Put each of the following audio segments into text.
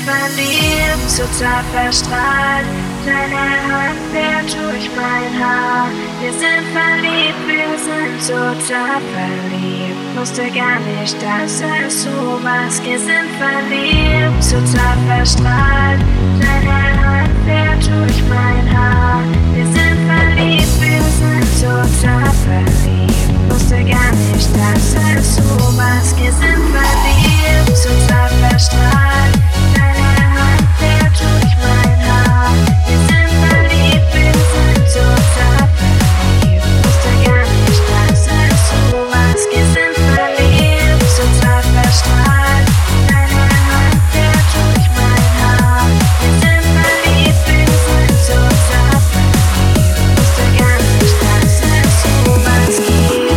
verliebt, total verstrahlt. Deine Hand fährt durch mein Haar. Wir sind verliebt, wir sind total verliebt. Wusste gar nicht, dass es sowas gibt. Wir sind verliebt, total verstrahlt. Deine Hand fährt durch mein Haar. Wir sind verliebt, wir sind total verliebt. Wusste gar nicht, dass es sowas gibt. Wir sind verliebt, total verstrahlt. Deine Hand fährt durch mein Haar. Wir sind verliebt, wir sind total verliebt. Wusste gar nicht, dass es sowas gibt. Wir sind verliebt, total verstrahlt. Deine Hand fährt durch mein Haar. Wir sind verliebt, wir sind total verliebt. Wusste gar nicht, dass es sowas gibt.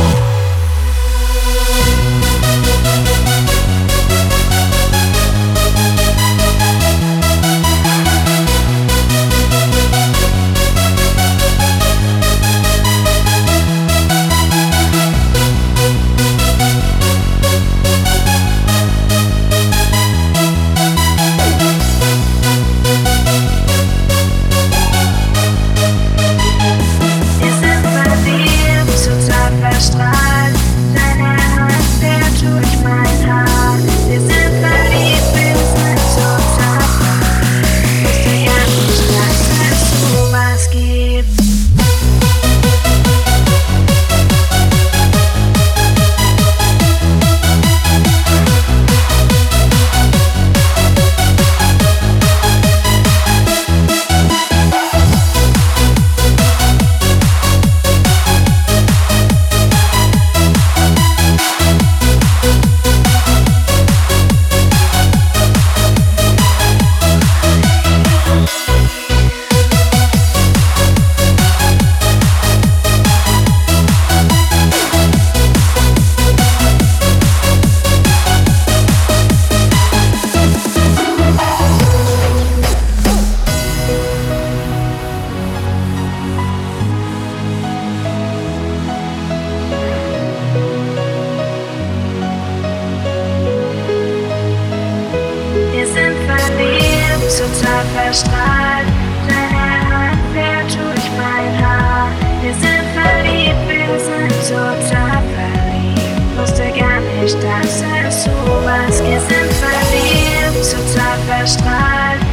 Wir sind verliebt, total verstrahlt. Deine Hand fährt durch mein Haar. Wir sind verliebt, wir sind total verliebt. Wusste gar nicht, dass es sowas gibt. Wir sind verliebt, total verstrahlt. Deine Hand fährt durch mein Haar. Wir sind verliebt, wir sind total verliebt. Wusste gar nicht, dass es sowas gibt. Wir sind verliebt, total verstrahlt.